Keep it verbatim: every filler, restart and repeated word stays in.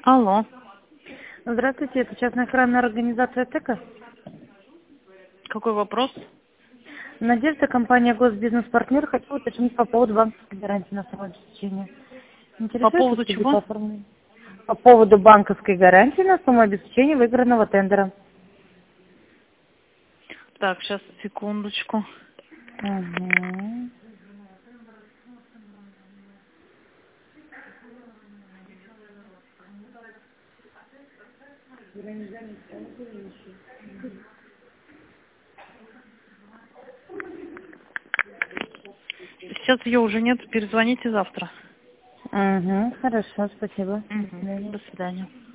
Алло. Здравствуйте, это частная охранная организация ТЭКа. Какой вопрос? Надежда, компания «Госбизнес-партнер». Хочу уточнить по поводу банковской гарантии на самообеспечение. По Интересует поводу услуги чего? по оформлению? По поводу банковской гарантии на самообеспечение выигранного тендера. Так, сейчас, секундочку. Угу. Сейчас ее уже нет, перезвоните завтра. Угу, хорошо, спасибо. До Угу. свидания. До свидания.